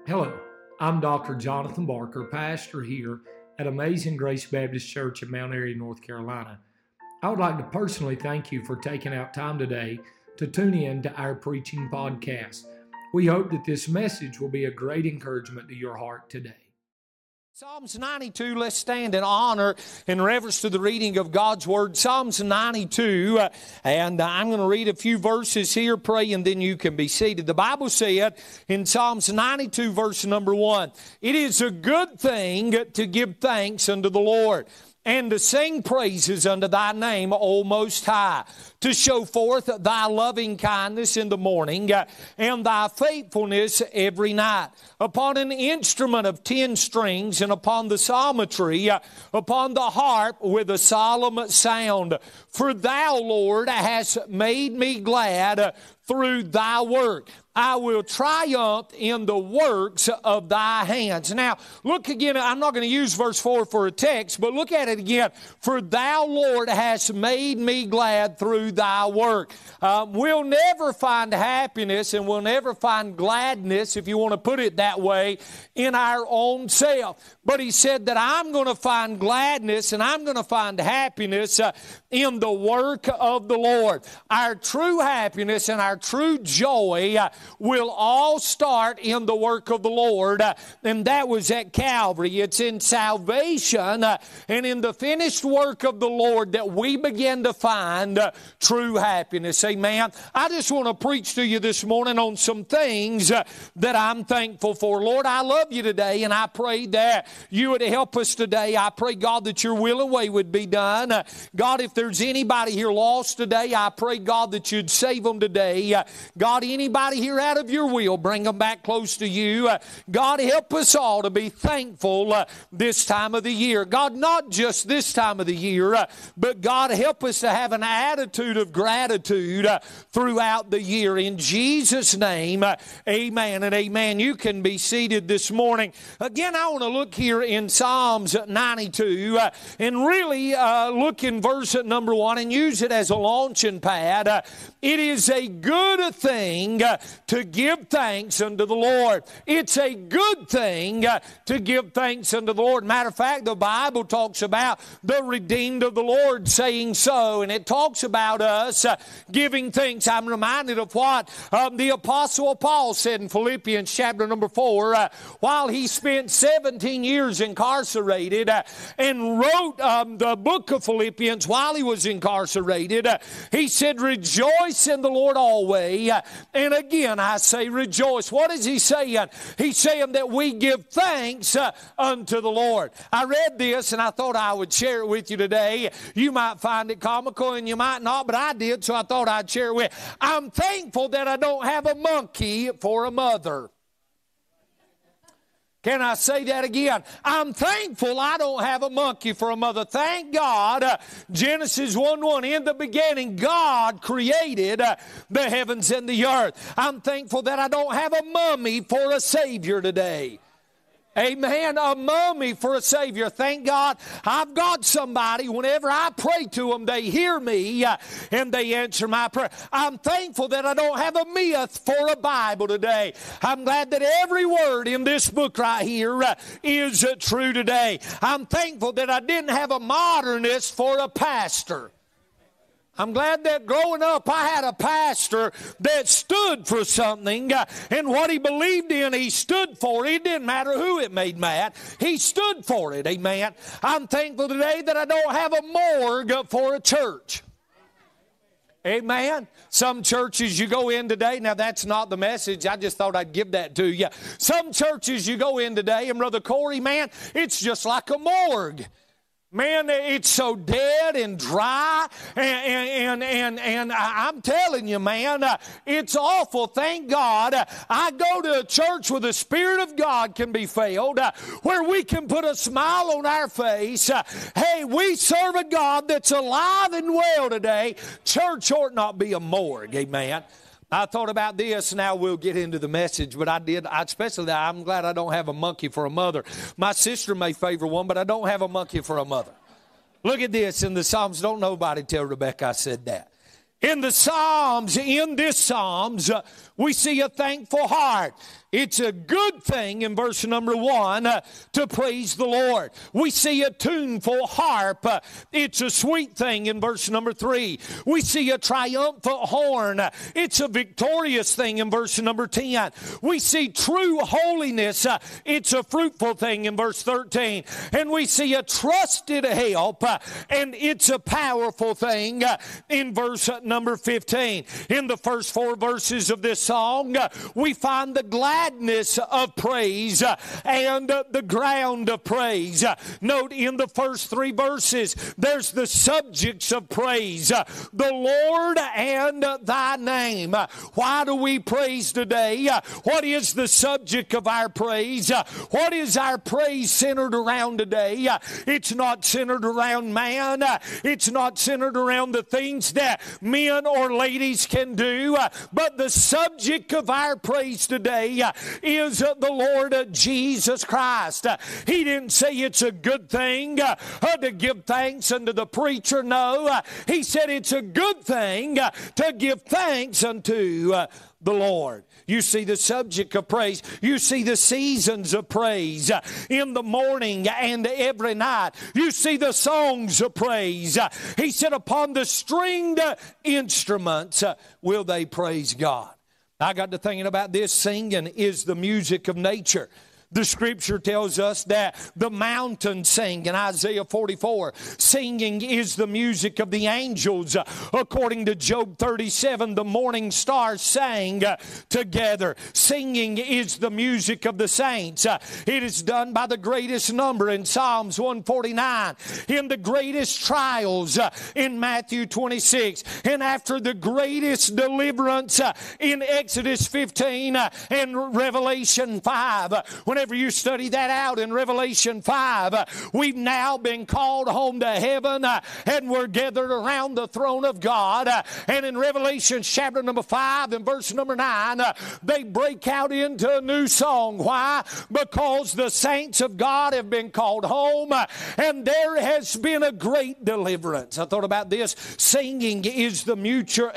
Hello, I'm Dr. Jonathan Barker, pastor here at Amazing Grace Baptist Church in Mount Airy, North Carolina. I would like to personally thank you for taking out time today to tune in to our preaching podcast. We hope that this message will be a great encouragement to your heart today. Psalms 92, let's stand in honor and reverence to the reading of God's Word. Psalms 92, and I'm going to read a few verses here, pray, and then you can be seated. The Bible said in Psalms 92, verse number 1, "It is a good thing to give thanks unto the Lord, and to sing praises unto thy name, O Most High, to show forth thy loving kindness in the morning, and thy faithfulness every night. Upon an instrument of 10 strings, and upon the psalmistry, upon the harp with a solemn sound. For thou, Lord, hast made me glad through thy work. I will triumph in the works of thy hands." Now, look again. I'm not going to use verse 4 for a text, but look at it again. "For thou, Lord, hast made me glad through thy work." We'll never find happiness and we'll never find gladness, if you want to put it that way, in our own self. But he said that I'm going to find gladness and I'm going to find happiness in the work of the Lord. Our true happiness and our true joy will all start in the work of the Lord, and that was at Calvary. It's in salvation and in the finished work of the Lord that we begin to find true happiness. Amen. I just want to preach to you this morning on some things that I'm thankful for. Lord, I love you today, and I pray that you would help us today. I pray, God, that your will and way would be done. God, if there's anybody here lost today, I pray, God, that you'd save them today. God, anybody here out of your will, bring them back close to you. God, help us all to be thankful this time of the year. God, not just this time of the year, but God, help us to have an attitude of gratitude throughout the year. In Jesus' name, amen and amen. You can be seated this morning. Again, I want to look here in Psalms 92 and really look in verse number 1 and use it as a launching pad. It is a good thing to give thanks unto the Lord. It's a good thing to give thanks unto the Lord. Matter of fact, the Bible talks about the redeemed of the Lord saying so, and it talks about us giving thanks. I'm reminded of what the Apostle Paul said in Philippians chapter number 4, while he spent 17 years incarcerated and wrote the book of Philippians while he was incarcerated. He said, "Rejoice in the Lord always." And again, I say rejoice. What is he saying? He's saying that we give thanks unto the Lord. I read this and I thought I would share it with you today. You might find it comical and you might not, but I did, so I thought I'd share it with you. I'm thankful that I don't have a monkey for a mother. Can I say that again? I'm thankful I don't have a monkey for a mother. Thank God, Genesis 1:1, in the beginning, God created the heavens and the earth. I'm thankful that I don't have a mummy for a Savior today. Amen. A mummy for a Savior. Thank God I've got somebody, whenever I pray to them, they hear me and they answer my prayer. I'm thankful that I don't have a myth for a Bible today. I'm glad that every word in this book right here is true today. I'm thankful that I didn't have a modernist for a pastor. I'm glad that growing up I had a pastor that stood for something, and what he believed in, he stood for. It didn't matter who it made mad. He stood for it, amen. I'm thankful today that I don't have a morgue for a church. Amen. Some churches you go in today, now that's not the message, I just thought I'd give that to you. Some churches you go in today, and Brother Corey, man, it's just like a morgue. Man, it's so dead and dry, and I'm telling you, man, it's awful. Thank God I go to a church where the Spirit of God can be felt, where we can put a smile on our face. Hey, we serve a God that's alive and well today. Church ought not be a morgue, amen. I thought about this. Now we'll get into the message, but I'm glad I don't have a monkey for a mother. My sister may favor one, but I don't have a monkey for a mother. Look at this in the Psalms. Don't nobody tell Rebecca I said that. In the Psalms, in this Psalms, we see a thankful heart. It's a good thing in verse number 1 to praise the Lord. We see a tuneful harp. It's a sweet thing in verse number 3. We see a triumphant horn. It's a victorious thing in verse number 10. We see true holiness. It's a fruitful thing in verse 13. And we see a trusted help, and it's a powerful thing in verse number 15. In the first 4 verses of this song, we find the gladness of praise and the ground of praise. Note in the first 3 verses, there's the subjects of praise. The Lord and thy name. Why do we praise today? What is the subject of our praise? What is our praise centered around today? It's not centered around man. It's not centered around the things that men or ladies can do. But the subject of our praise today is the Lord Jesus Christ. He didn't say it's a good thing to give thanks unto the preacher. No, he said it's a good thing to give thanks unto the Lord. You see the subject of praise. You see the seasons of praise in the morning and every night. You see the songs of praise. He said, upon the stringed instruments will they praise God. I got to thinking about this. Singing is the music of nature. The Scripture tells us that the mountains sing in Isaiah 44. Singing is the music of the angels. According to Job 37, the morning stars sang together. Singing is the music of the saints. It is done by the greatest number in Psalms 149. In the greatest trials in Matthew 26. And after the greatest deliverance in Exodus 15 and Revelation 5. Whenever you study that out in Revelation 5, we've now been called home to heaven and we're gathered around the throne of God. And in Revelation chapter number 5 and verse number 9, they break out into a new song. Why? Because the saints of God have been called home and there has been a great deliverance. I thought about this. Singing is the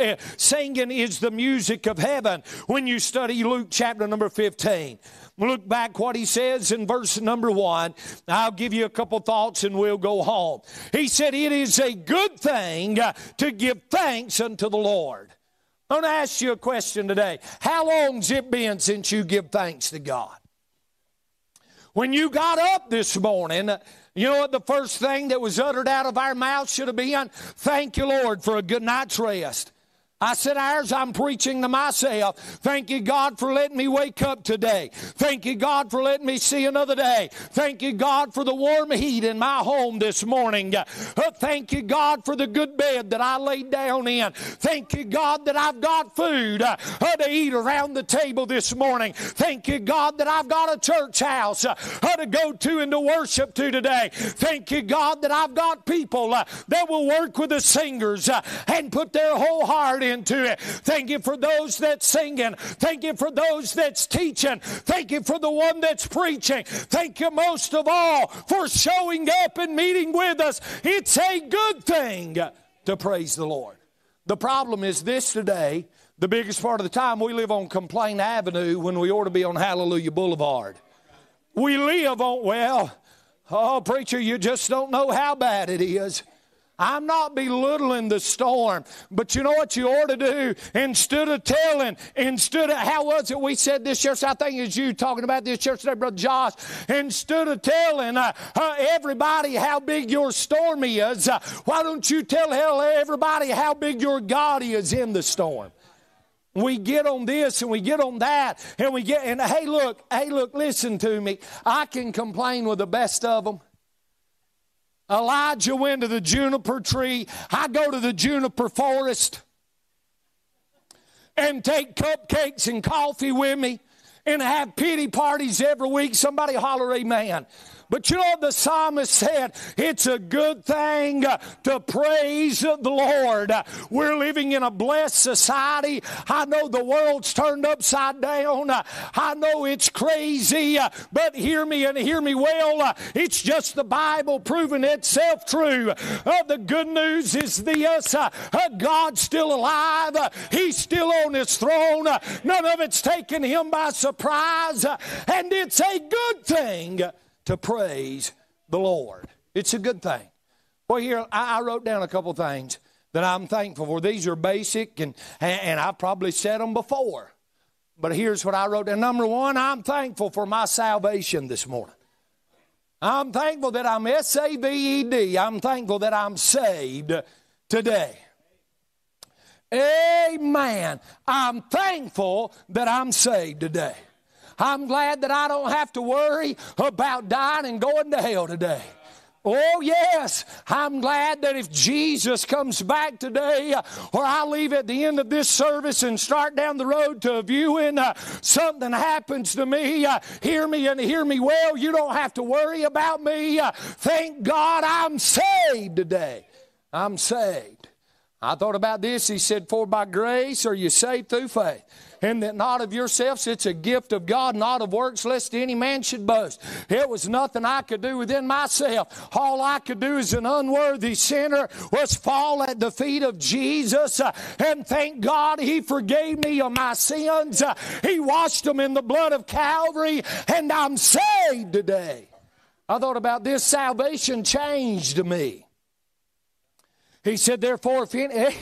music of heaven. When you study Luke chapter number 15. Look back what he says in verse number 1. I'll give you a couple thoughts and we'll go home. He said, it is a good thing to give thanks unto the Lord. I want to ask you a question today. How long's it been since you give thanks to God? When you got up this morning, you know what the first thing that was uttered out of our mouths should have been? Thank you, Lord, for a good night's rest. I said, ours, I'm preaching to myself. Thank you, God, for letting me wake up today. Thank you, God, for letting me see another day. Thank you, God, for the warm heat in my home this morning. Thank you, God, for the good bed that I laid down in. Thank you, God, that I've got food to eat around the table this morning. Thank you, God, that I've got a church house to go to and to worship to today. Thank you, God, that I've got people that will work with the singers and put their whole heart into it. Thank you for those that's singing. Thank you for those that's teaching. Thank you for the one that's preaching. Thank you most of all for showing up and meeting with us. It's a good thing to praise the Lord. The problem is this today, the biggest part of the time we live on Complaint Avenue when we ought to be on Hallelujah Boulevard. We live on, well, oh preacher, you just don't know how bad it is. I'm not belittling the storm, but you know what you ought to do? Instead of how was it we said this church, I think it's you talking about this church today, Brother Josh, instead of telling everybody how big your storm is, why don't you tell everybody how big your God is in the storm? We get on this and we get on that and hey look, listen to me. I can complain with the best of them. Elijah went to the juniper tree. I go to the juniper forest and take cupcakes and coffee with me and have pity parties every week. Somebody holler amen. But you know what the psalmist said? It's a good thing to praise the Lord. We're living in a blessed society. I know the world's turned upside down. I know it's crazy, but hear me and hear me well. It's just the Bible proving itself true. The good news is this: God's still alive. He's still on His throne. None of it's taken Him by surprise, and it's a good thing to praise the Lord. It's a good thing. Well, here I wrote down a couple things that I'm thankful for. These are basic, and I've probably said them before. But here's what I wrote down. Number one, I'm thankful for my salvation this morning. I'm thankful that I'm S-A-V-E-D. I'm thankful that I'm saved today. Amen. I'm thankful that I'm saved today. I'm glad that I don't have to worry about dying and going to hell today. Oh, yes, I'm glad that if Jesus comes back today, or I leave at the end of this service and start down the road to a viewing, something happens to me, hear me and hear me well, you don't have to worry about me. Thank God I'm saved today. I'm saved. I thought about this. He said, for by grace are you saved through faith. And that not of yourselves, it's a gift of God, not of works, lest any man should boast. It was nothing I could do within myself. All I could do as an unworthy sinner was fall at the feet of Jesus. And thank God He forgave me of my sins. He washed them in the blood of Calvary. And I'm saved today. I thought about this. Salvation changed me. He said, therefore, if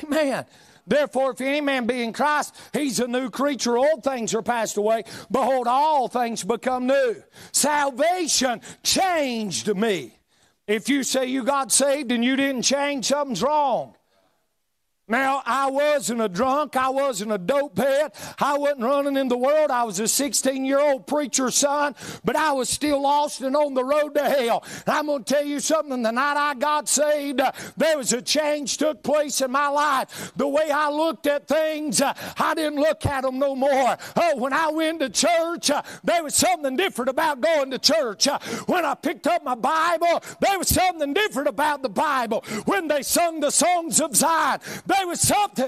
any man be in Christ, he's a new creature. Old things are passed away. Behold, all things become new. Salvation changed me. If you say you got saved and you didn't change, something's wrong. Now, I wasn't a drunk. I wasn't a dope head. I wasn't running in the world. I was a 16-year-old preacher's son, but I was still lost and on the road to hell. And I'm going to tell you something. The night I got saved, there was a change took place in my life. The way I looked at things, I didn't look at them no more. Oh, when I went to church, there was something different about going to church. When I picked up my Bible, there was something different about the Bible. When they sung the songs of Zion, there was something,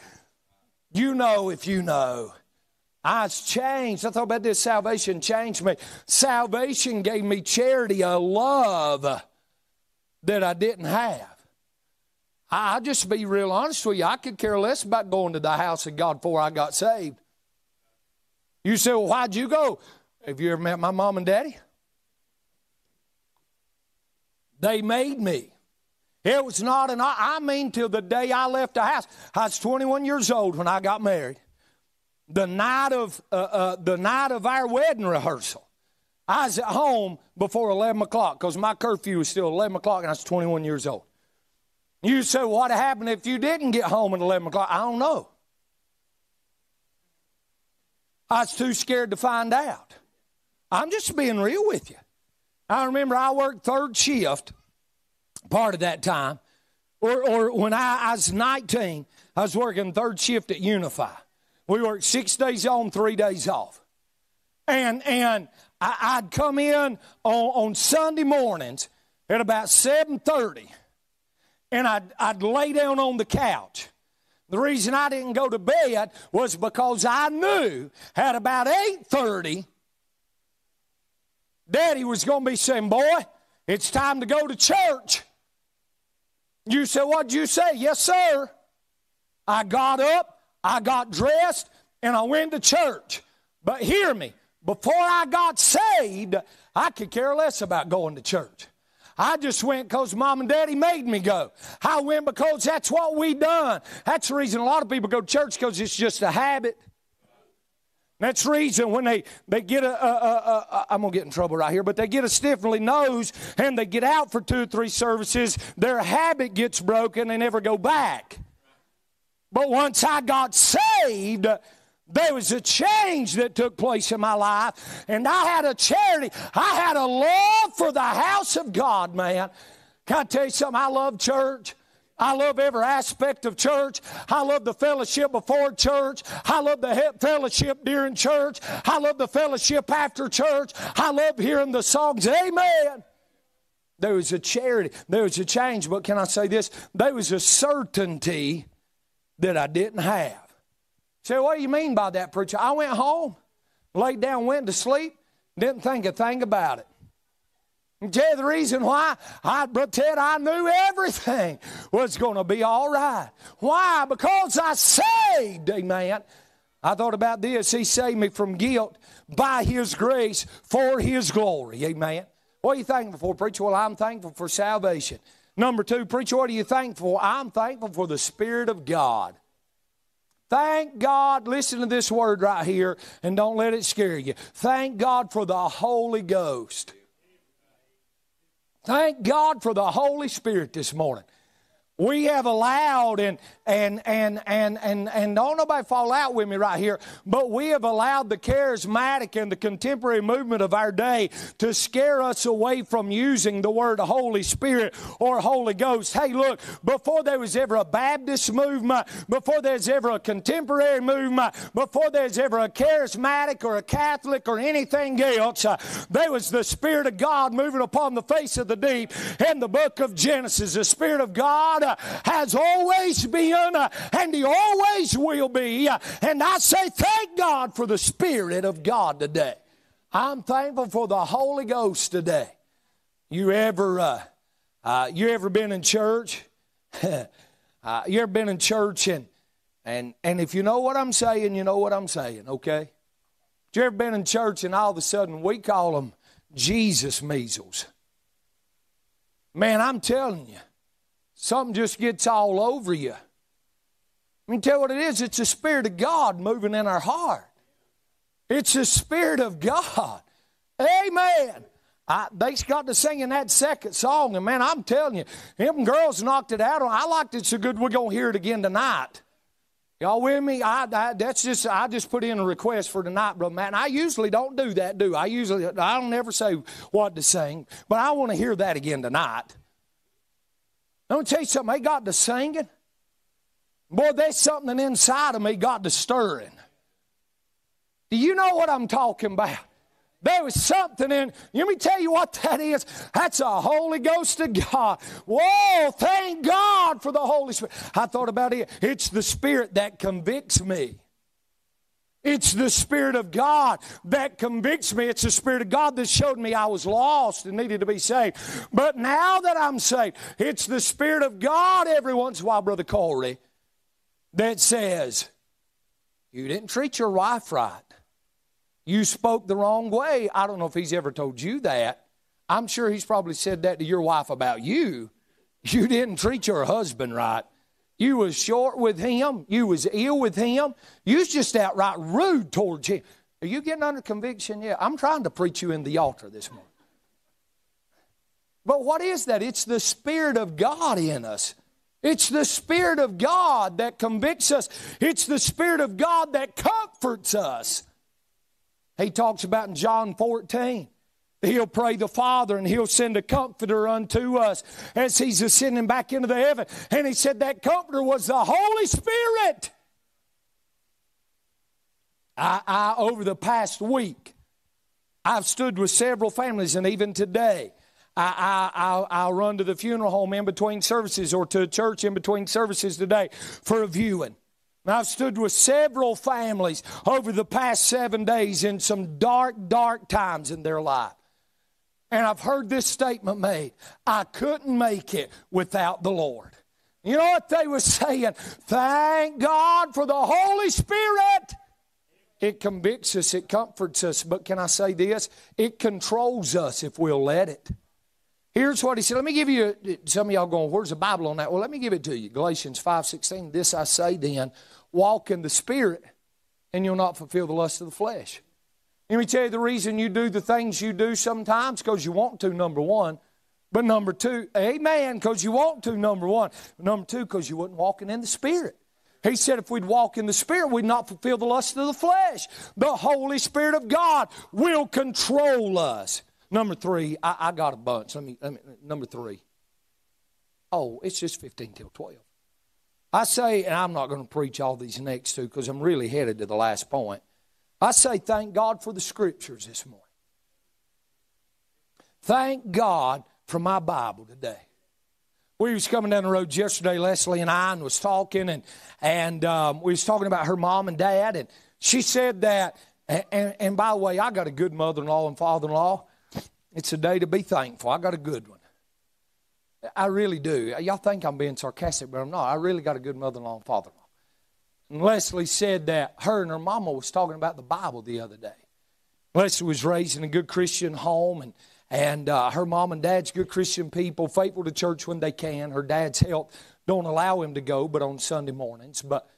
you know if you know. I was changed. I thought about this. Salvation changed me. Salvation gave me charity, a love that I didn't have. I'll just be real honest with you. I could care less about going to the house of God before I got saved. You say, well, why'd you go? Have you ever met my mom and daddy? They made me. It was not till the day I left the house. I was 21 years old when I got married. The night of our wedding rehearsal, I was at home before 11 o'clock because my curfew was still 11 o'clock and I was 21 years old. You say, what happened if you didn't get home at 11 o'clock? I don't know. I was too scared to find out. I'm just being real with you. I remember I worked third shift part of that time. Or when I was 19, I was working third shift at Unify. We worked 6 days on, 3 days off. And I'd come in on Sunday mornings at about 7:30, and I'd lay down on the couch. The reason I didn't go to bed was because I knew at about 8:30, Daddy was going to be saying, boy, it's time to go to church. You said, what'd you say? Yes, sir. I got up, I got dressed, and I went to church. But hear me, before I got saved, I could care less about going to church. I just went because Mom and Daddy made me go. I went because that's what we done. That's the reason a lot of people go to church, because it's just a habit. That's the reason when they get I'm going to get in trouble right here, but they get a stiffly nose and they get out for 2 or 3 services, their habit gets broken, they never go back. But once I got saved, there was a change that took place in my life, and I had a charity. I had a love for the house of God, man. Can I tell you something? I love church. I love every aspect of church. I love the fellowship before church. I love the fellowship during church. I love the fellowship after church. I love hearing the songs. Amen. There was a charity. There was a change. But can I say this? There was a certainty that I didn't have. So what do you mean by that, preacher? I went home, laid down, went to sleep, didn't think a thing about it. And tell you the reason why? Brother Ted, I knew everything was going to be all right. Why? Because I saved, amen. I thought about this. He saved me from guilt by His grace for His glory, amen. What are you thankful for, preacher? Well, I'm thankful for salvation. Number two, preacher, what are you thankful for? I'm thankful for the Spirit of God. Thank God, listen to this word right here, and don't let it scare you. Thank God for the Holy Ghost. Thank God for the Holy Spirit this morning. We have allowed, and don't nobody fall out with me right here, but we have allowed the charismatic and the contemporary movement of our day to scare us away from using the word Holy Spirit or Holy Ghost. Hey, look, before there was ever a Baptist movement, before there's ever a contemporary movement, before there's ever a charismatic or a Catholic or anything else, there was the Spirit of God moving upon the face of the deep in the book of Genesis. The Spirit of God has always been and He always will be. And I say thank God for the Spirit of God today. I'm thankful for the Holy Ghost today. You ever been in church? You ever been in church and if you know what I'm saying, you know what I'm saying, okay? You ever been in church and all of a sudden we call them Jesus measles? Man, I'm telling you, something just gets all over you. Let me tell you what it is. It's the Spirit of God moving in our heart. It's the Spirit of God. Amen. They got to singing that second song, and man, I'm telling you, them girls knocked it out. I liked it so good we're going to hear it again tonight. Y'all with me? I just put in a request for tonight, Brother Matt. And I usually don't do that, do I? I don't ever say what to sing, but I want to hear that again tonight. Let me tell you something. They got to singing. Boy, there's something inside of me got to stirring. Do you know what I'm talking about? There was something in. Let me tell you what that is. That's a Holy Ghost of God. Whoa, thank God for the Holy Spirit. I thought about it. It's the Spirit that convicts me. It's the Spirit of God that convicts me. It's the Spirit of God that showed me I was lost and needed to be saved. But now that I'm saved, it's the Spirit of God every once in a while, Brother Corey, that says, you didn't treat your wife right. You spoke the wrong way. I don't know if he's ever told you that. I'm sure he's probably said that to your wife about you. You didn't treat your husband right. You was short with him. You was ill with him. You was just outright rude towards him. Are you getting under conviction yet? I'm trying to preach you in the altar this morning. But what is that? It's the Spirit of God in us. It's the Spirit of God that convicts us. It's the Spirit of God that comforts us. He talks about in John 14. He'll pray the Father and He'll send a comforter unto us as He's ascending back into the heaven. And He said that comforter was the Holy Spirit. I over the past week, I've stood with several families, and even today, I'll run to the funeral home in between services or to a church in between services today for a viewing. I've stood with several families over the past 7 days in some dark, dark times in their life. And I've heard this statement made, I couldn't make it without the Lord. You know what they were saying? Thank God for the Holy Spirit. It convicts us, it comforts us, but can I say this? It controls us if we'll let it. Here's what he said. Let me give you, some of y'all going, where's the Bible on that? Well, let me give it to you. Galatians 5:16, this I say then, walk in the Spirit, and you'll not fulfill the lust of the flesh. Let me tell you the reason you do the things you do sometimes, because you want to, number one. But number two, amen, because you want to, number one. Number two, because you wasn't walking in the Spirit. He said if we'd walk in the Spirit, we'd not fulfill the lust of the flesh. The Holy Spirit of God will control us. Number three, I got a bunch. Number three. Oh, it's just 15 till 12. I say, and I'm not going to preach all these next two because I'm really headed to the last point. I say thank God for the Scriptures this morning. Thank God for my Bible today. We was coming down the road yesterday, Leslie and I, and was talking, and we was talking about her mom and dad, and she said that, and by the way, I got a good mother-in-law and father-in-law. It's a day to be thankful. I got a good one. I really do. Y'all think I'm being sarcastic, but I'm not. I really got a good mother-in-law and father-in-law. And Leslie said that her and her mama was talking about the Bible the other day. Leslie was raised in a good Christian home, and her mom and dad's good Christian people, faithful to church when they can. Her dad's health don't allow him to go, but on Sunday mornings. But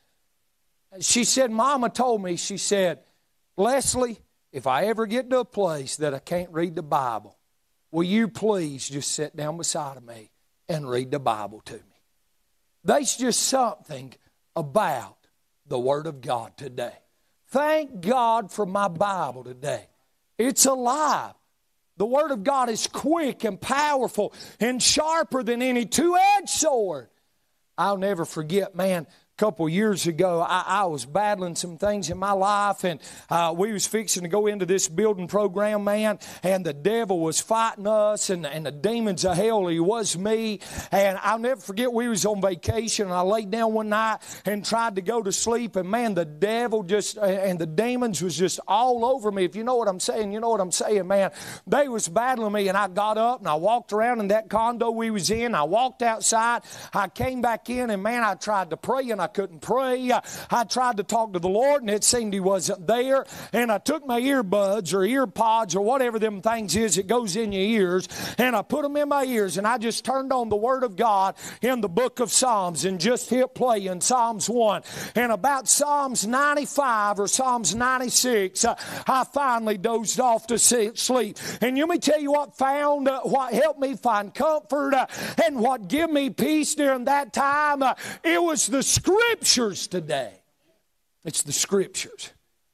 she said, Mama told me, she said, Leslie, if I ever get to a place that I can't read the Bible, will you please just sit down beside of me and read the Bible to me? There's just something about the Word of God today. Thank God for my Bible today. It's alive. The Word of God is quick and powerful and sharper than any two-edged sword. I'll never forget, man, a couple years ago, I was battling some things in my life, and we was fixing to go into this building program, man, and the devil was fighting us, and the demons of hell, he was me. And I'll never forget, we was on vacation, and I laid down one night and tried to go to sleep, and man, the devil just, and the demons was just all over me. If you know what I'm saying, you know what I'm saying, man. They was battling me, and I got up, and I walked around in that condo we was in. I walked outside. I came back in, and man, I tried to pray, and I couldn't pray. I tried to talk to the Lord, and it seemed He wasn't there. And I took my earbuds or ear pods or whatever them things is that goes in your ears, and I put them in my ears, and I just turned on the Word of God in the book of Psalms and just hit play in Psalms 1. And about Psalms 95 or Psalms 96, I finally dozed off to sleep. And let me tell you what helped me find comfort and what gave me peace during that time. It was the Scriptures today. It's the Scriptures.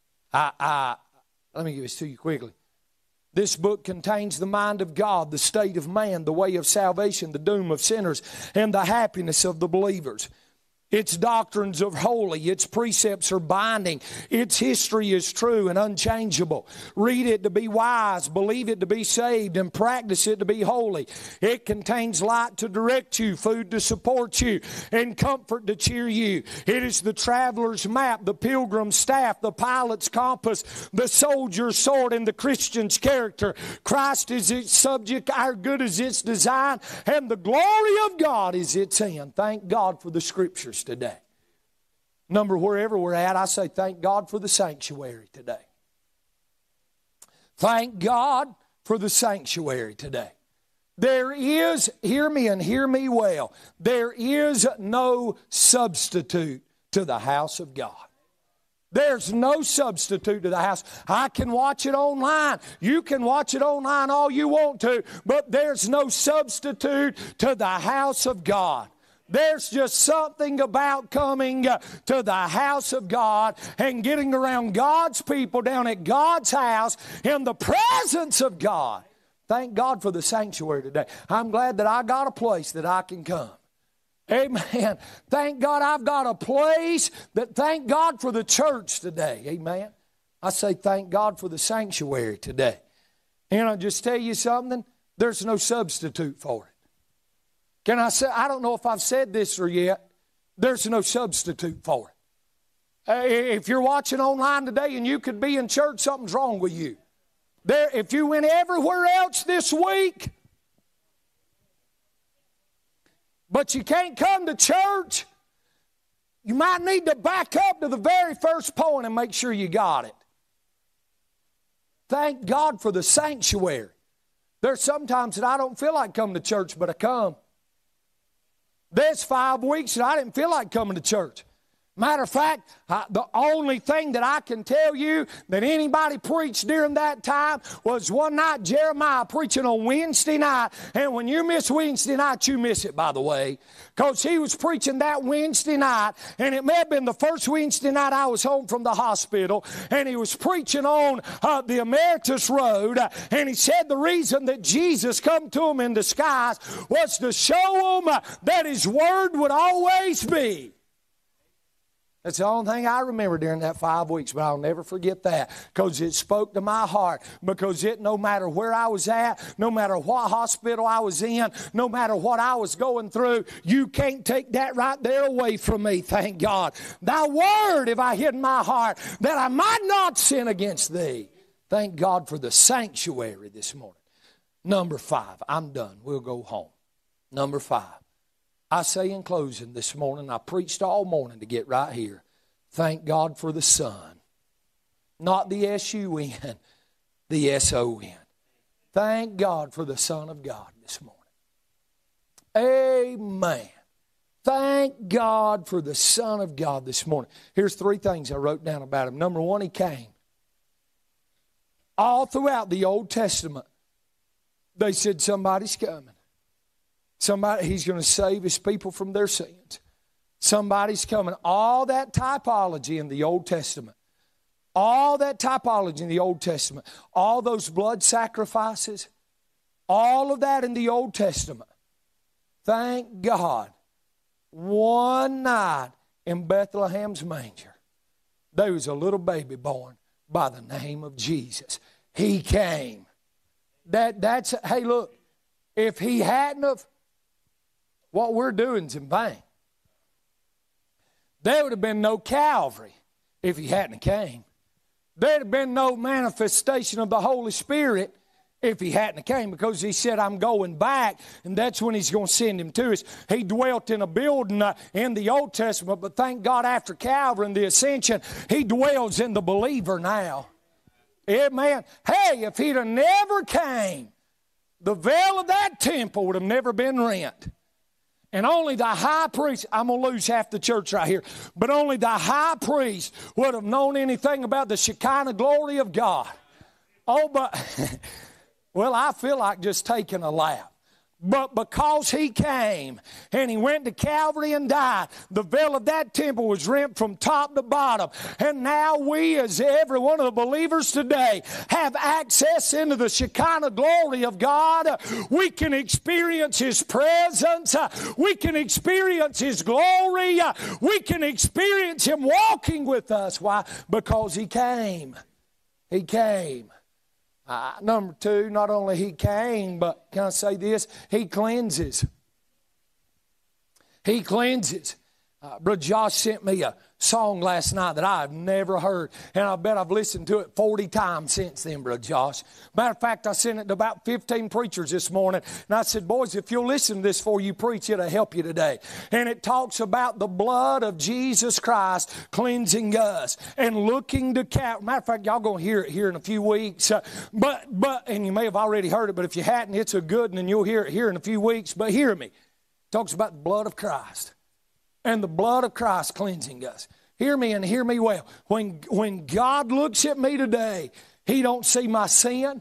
Let me give this to you quickly. This book contains the mind of God, the state of man, the way of salvation, the doom of sinners, and the happiness of the believers. Its doctrines are holy. Its precepts are binding. Its history is true and unchangeable. Read it to be wise. Believe it to be saved. And practice it to be holy. It contains light to direct you, food to support you, and comfort to cheer you. It is the traveler's map, the pilgrim's staff, the pilot's compass, the soldier's sword, and the Christian's character. Christ is its subject. Our good is its design. And the glory of God is its end. Thank God for the Scriptures today. Number, wherever we're at, I say thank God for the sanctuary today. Thank God for the sanctuary today. There is, hear me and hear me well, there is no substitute to the house of God. There's no substitute to the house. I can watch it online. You can watch it online all you want to, but there's no substitute to the house of God. There's just something about coming to the house of God and getting around God's people down at God's house in the presence of God. Thank God for the sanctuary today. I'm glad that I got a place that I can come. Amen. Thank God I've got a place thank God for the church today. Amen. I say thank God for the sanctuary today. And I'll just tell you something, there's no substitute for it. Can I say, I don't know if I've said this or yet, there's no substitute for it. If you're watching online today and you could be in church, something's wrong with you. If you went everywhere else this week, but you can't come to church, you might need to back up to the very first point and make sure you got it. Thank God for the sanctuary. There's sometimes that I don't feel like coming to church, but I come. There's 5 weeks that I didn't feel like coming to church. Matter of fact, the only thing that I can tell you that anybody preached during that time was one night Jeremiah preaching on Wednesday night. And when you miss Wednesday night, you miss it, by the way. Because he was preaching that Wednesday night. And it may have been the first Wednesday night I was home from the hospital. And he was preaching on the Emeritus Road. And he said the reason that Jesus come to him in disguise was to show him that his word would always be. That's the only thing I remember during that 5 weeks, but I'll never forget that because it spoke to my heart. Because no matter where I was at, no matter what hospital I was in, no matter what I was going through, you can't take that right there away from me, thank God. Thy word have I hid in my heart that I might not sin against thee. Thank God for the sanctuary this morning. Number 5, I'm done. We'll go home. Number 5. I say in closing this morning, I preached all morning to get right here. Thank God for the Son. Not the S-U-N, the S-O-N. Thank God for the Son of God this morning. Amen. Thank God for the Son of God this morning. Here's 3 things I wrote down about him. Number 1, he came. All throughout the Old Testament, they said somebody's coming. He's going to save his people from their sins. Somebody's coming. All that typology in the Old Testament. All that typology in the Old Testament. All those blood sacrifices. All of that in the Old Testament. Thank God. One night in Bethlehem's manger, there was a little baby born by the name of Jesus. He came. Hey, look. If he hadn't have, what we're doing is in vain. There would have been no Calvary if he hadn't came. There would have been no manifestation of the Holy Spirit if he hadn't came, because he said, I'm going back, and that's when he's going to send him to us. He dwelt in a building in the Old Testament, but thank God after Calvary and the ascension, he dwells in the believer now. Amen. Hey, if he'd have never came, the veil of that temple would have never been rent. And only the high priest, I'm going to lose half the church right here, but only the high priest would have known anything about the Shekinah glory of God. Oh, but, well, I feel like just taking a lap. But because he came and he went to Calvary and died, the veil of that temple was rent from top to bottom. And now we, as every one of the believers today, have access into the Shekinah glory of God. We can experience his presence. We can experience his glory. We can experience him walking with us. Why? Because he came. He came. Number 2, not only he came, but can I say this? He cleanses. He cleanses. Brother Josh sent me a song last night that I've never heard, and I bet I've listened to it 40 times since then, Brother Josh. Matter of fact, I sent it to about 15 preachers this morning, and I said, boys, if you'll listen to this before you preach, it'll help you today. And it talks about the blood of Jesus Christ cleansing us and looking to Calvary. Matter of fact, y'all going to hear it here in a few weeks, but and you may have already heard it, but if you hadn't, it's a good one, and you'll hear it here in a few weeks. But hear me. It talks about the blood of Christ. And the blood of Christ cleansing us. Hear me and hear me well. When God looks at me today, he don't see my sin.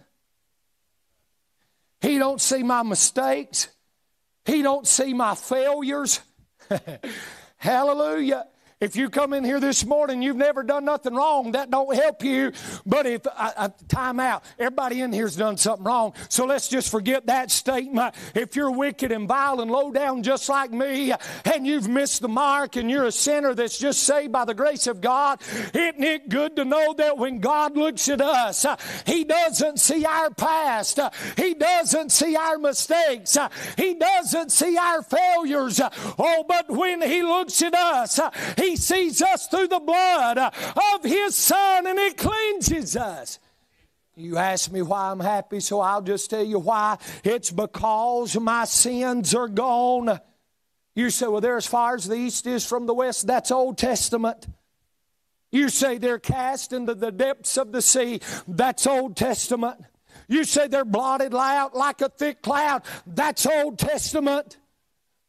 He don't see my mistakes. He don't see my failures. Hallelujah. If you come in here this morning, you've never done nothing wrong, that don't help you. But if, time out, everybody in here's done something wrong. So let's just forget that statement. If you're wicked and vile and low down just like me, and you've missed the mark, and you're a sinner that's just saved by the grace of God, isn't it good to know that when God looks at us, he doesn't see our past. He doesn't see our mistakes. He doesn't see our failures. Oh, but when he looks at us, he sees us through the blood of his Son, and it cleanses us. You ask me why I'm happy, so I'll just tell you why. It's because my sins are gone. You say, well, they're as far as the east is from the west. That's Old Testament. You say they're cast into the depths of the sea. That's Old Testament. You say they're blotted out like a thick cloud. That's Old Testament.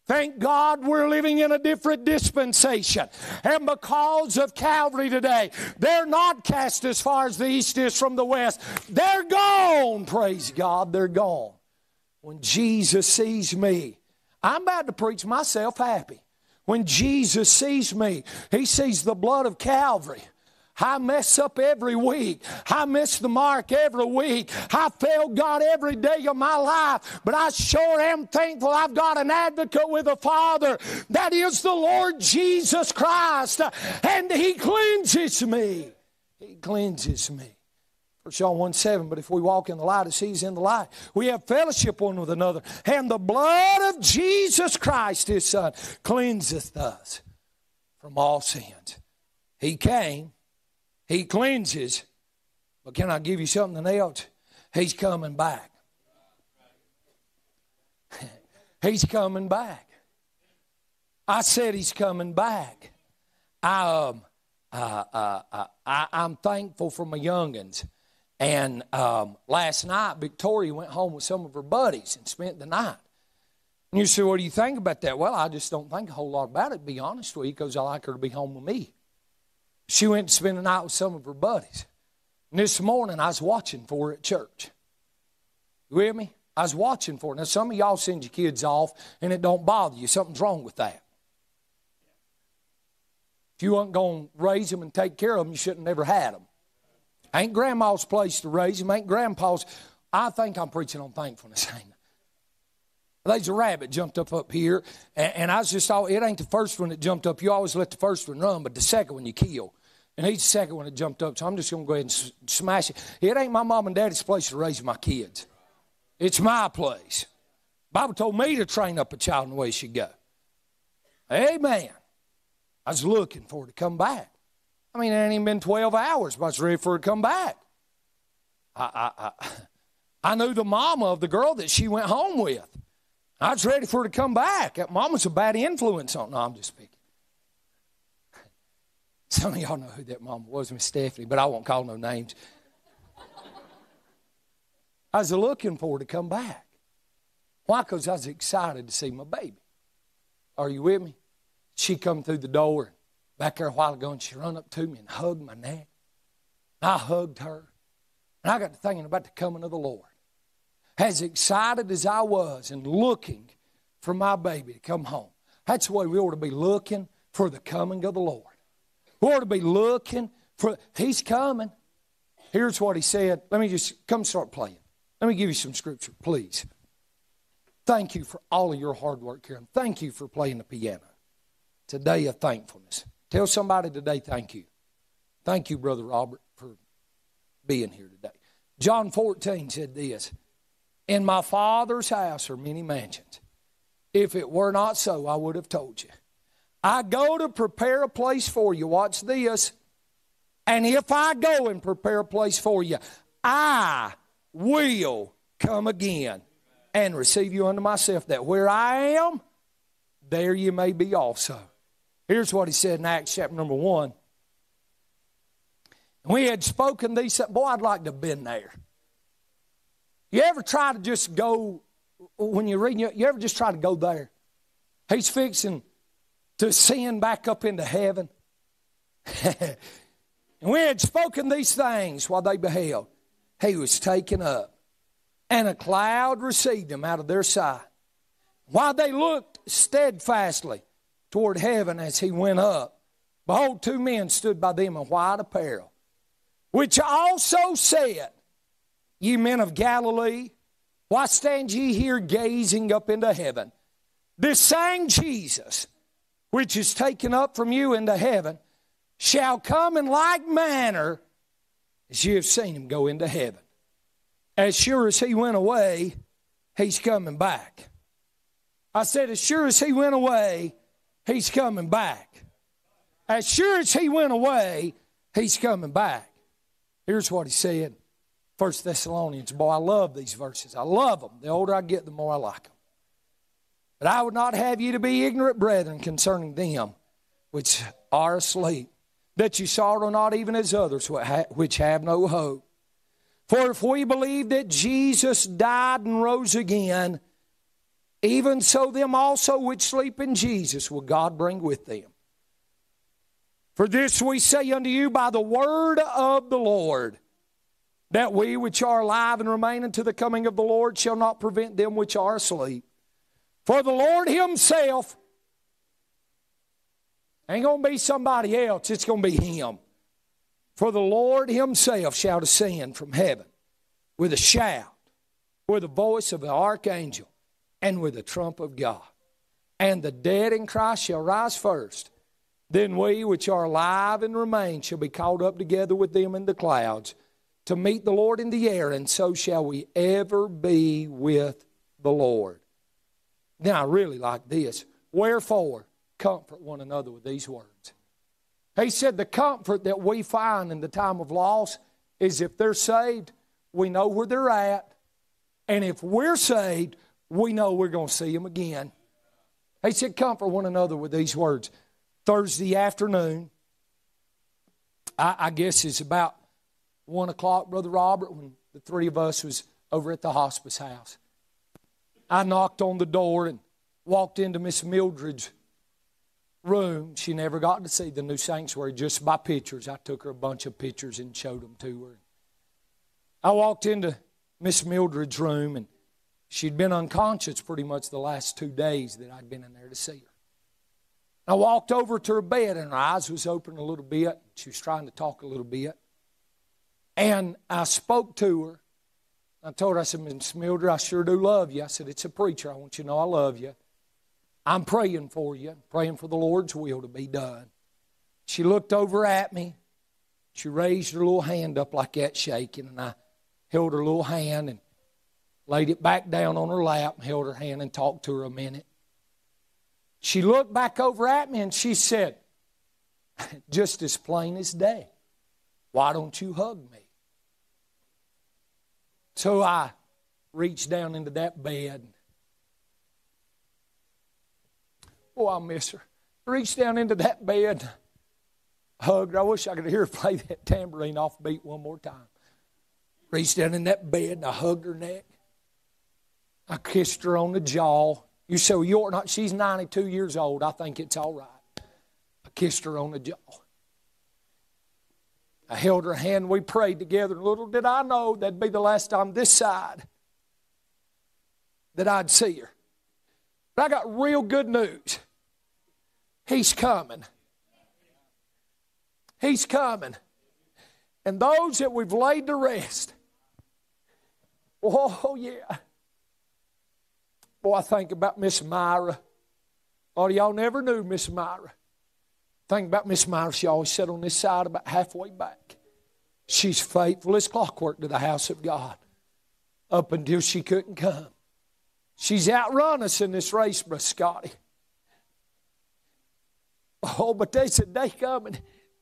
Thank God we're living in a different dispensation. And because of Calvary today, they're not cast as far as the east is from the west. They're gone. Praise God, they're gone. When Jesus sees me, I'm about to preach myself happy. When Jesus sees me, He sees the blood of Calvary. I mess up every week. I miss the mark every week. I fail God every day of my life. But I sure am thankful I've got an advocate with the Father. That is the Lord Jesus Christ. And He cleanses me. He cleanses me. 1 John 1:7, but if we walk in the light as He's in the light, we have fellowship one with another. And the blood of Jesus Christ, His Son, cleanseth us from all sins. He came. He cleanses. But can I give you something else? He's coming back. He's coming back. I said He's coming back. I'm thankful for my young'uns. And last night, Victoria went home with some of her buddies and spent the night. And you say, what do you think about that? Well, I just don't think a whole lot about it, to be honest with you, because I like her to be home with me. She went to spend the night with some of her buddies. And this morning, I was watching for her at church. You with me? I was watching for her. Now, some of y'all send your kids off, and it don't bother you. Something's wrong with that. If you weren't going to raise them and take care of them, you shouldn't have never had them. Ain't grandma's place to raise them. Ain't grandpa's. I think I'm preaching on thankfulness. There's a rabbit jumped up here, and I was just all, it ain't the first one that jumped up. You always let the first one run, but the second one you kill. And he's the second one that jumped up, so I'm just going to go ahead and smash it. It ain't my mom and daddy's place to raise my kids. It's my place. The Bible told me to train up a child in the way he should go. Amen. I was looking for her to come back. I mean, it ain't even been 12 hours, but I was ready for her to come back. I knew the mama of the girl that she went home with. I was ready for her to come back. That mama's a bad influence on. No, I'm just speaking. Some of y'all know who that mama was, Miss Stephanie, but I won't call no names. I was looking for her to come back. Why? Because I was excited to see my baby. Are you with me? She come through the door back there a while ago, and she run up to me and hugged my neck. I hugged her. And I got to thinking about the coming of the Lord. As excited as I was and looking for my baby to come home. That's the way we ought to be looking for the coming of the Lord. We ought to be looking for, He's coming. Here's what He said. Let me just come start playing. Let me give you some scripture, please. Thank you for all of your hard work, Karen. Thank you for playing the piano. Today of thankfulness. Tell somebody today, thank you. Thank you, Brother Robert, for being here today. John 14 said this. In my Father's house are many mansions. If it were not so, I would have told you. I go to prepare a place for you. Watch this. And if I go and prepare a place for you, I will come again and receive you unto myself, that where I am, there you may be also. Here's what He said in Acts chapter number 1. We had spoken these. Boy, I'd like to have been there. You ever try to just go, when you're reading, you ever just try to go there? He's fixing to ascend back up into heaven. And we had spoken these things while they beheld. He was taken up, and a cloud received Him out of their sight. While they looked steadfastly toward heaven as He went up, behold, two men stood by them in white apparel, which also said, Ye men of Galilee, why stand ye here gazing up into heaven? This same Jesus, which is taken up from you into heaven, shall come in like manner as you have seen Him go into heaven. As sure as He went away, He's coming back. I said, as sure as He went away, He's coming back. As sure as He went away, He's coming back. Here's what He said. 1 Thessalonians. Boy, I love these verses. I love them. The older I get, the more I like them. But I would not have you to be ignorant, brethren, concerning them which are asleep, that you sorrow not even as others which have no hope. For if we believe that Jesus died and rose again, even so them also which sleep in Jesus will God bring with them. For this we say unto you by the word of the Lord, that we which are alive and remain unto the coming of the Lord shall not prevent them which are asleep. For the Lord himself, ain't going to be somebody else, it's going to be him. For the Lord himself shall descend from heaven with a shout, with the voice of the archangel, and with the trump of God. And the dead in Christ shall rise first. Then we which are alive and remain shall be caught up together with them in the clouds to meet the Lord in the air, and so shall we ever be with the Lord. Now I really like this. Wherefore, comfort one another with these words. He said the comfort that we find in the time of loss is if they're saved, we know where they're at. And if we're saved, we know we're going to see them again. He said comfort one another with these words. Thursday afternoon, I guess it's about 1 o'clock, Brother Robert, when the three of us was over at the hospice house. I knocked on the door and walked into Miss Mildred's room. She never got to see the new sanctuary, just by pictures. I took her a bunch of pictures and showed them to her. I walked into Miss Mildred's room, and she'd been unconscious pretty much the last 2 days that I'd been in there to see her. I walked over to her bed, and her eyes was open a little bit. She was trying to talk a little bit. And I spoke to her. I told her, I said, Miss Mildred, I sure do love you. I said, it's a preacher. I want you to know I love you. I'm praying for you, praying for the Lord's will to be done. She looked over at me. She raised her little hand up like that, shaking, and I held her little hand and laid it back down on her lap and held her hand and talked to her a minute. She looked back over at me and she said, just as plain as day, why don't you hug me? So I reached down into that bed. Oh, I miss her. Reached down into that bed, hugged her. I wish I could hear her play that tambourine off beat one more time. Reached down in that bed and I hugged her neck. I kissed her on the jaw. You say, well, you're not, she's 92 years old. I think it's all right. I kissed her on the jaw. I held her hand. We prayed together. Little did I know that'd be the last time this side that I'd see her. But I got real good news. He's coming. He's coming. And those that we've laid to rest, oh, yeah. Boy, I think about Miss Myra. A lot of y'all never knew Miss Myra. Think about Miss Myra. She always sat on this side about halfway back. She's faithful as clockwork to the house of God up until she couldn't come. She's outrun us in this race, Brother Scotty. Oh, but there's a day coming.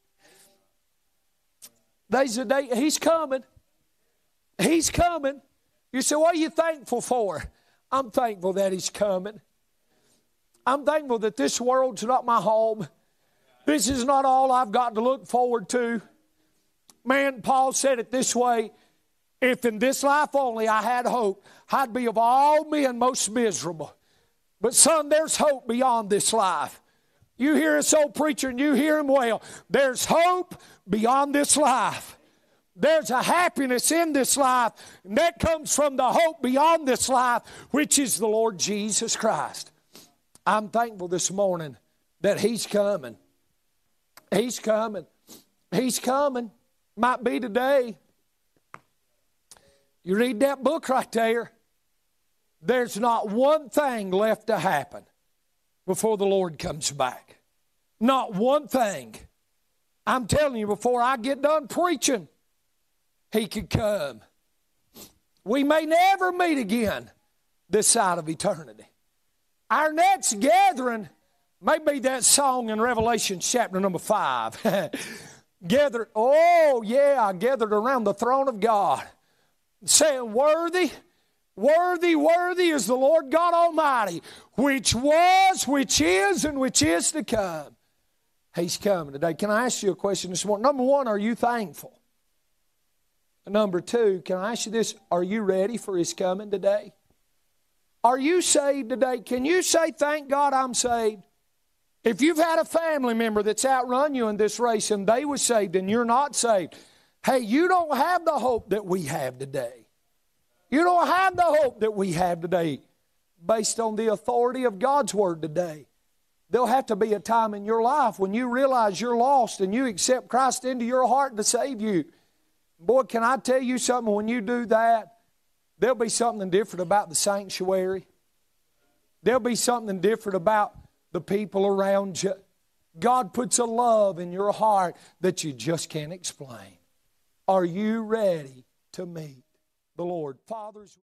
There's a day. He's coming. He's coming. You say, what are you thankful for? I'm thankful that He's coming. I'm thankful that this world's not my home. This is not all I've got to look forward to. Man, Paul said it this way, if in this life only I had hope, I'd be of all men most miserable. But son, there's hope beyond this life. You hear this old preacher and you hear him well. There's hope beyond this life. There's a happiness in this life, and that comes from the hope beyond this life, which is the Lord Jesus Christ. I'm thankful this morning that He's coming. He's coming. He's coming. Might be today. You read that book right there. There's not one thing left to happen before the Lord comes back. Not one thing. I'm telling you, before I get done preaching, He could come. We may never meet again this side of eternity. Our next gathering may be that song in Revelation chapter number 5. Gathered around the throne of God, saying, worthy, worthy, worthy is the Lord God Almighty, which was, which is, and which is to come. He's coming today. Can I ask you a question this morning? Number one, are you thankful? Number two, can I ask you this? Are you ready for His coming today? Are you saved today? Can you say, thank God I'm saved? If you've had a family member that's outrun you in this race and they were saved and you're not saved, hey, you don't have the hope that we have today. You don't have the hope that we have today based on the authority of God's Word today. There'll have to be a time in your life when you realize you're lost and you accept Christ into your heart to save you. Boy, can I tell you something, when you do that, there'll be something different about the sanctuary. There'll be something different about the people around you. God puts a love in your heart that you just can't explain. Are you ready to meet the Lord? Fathers.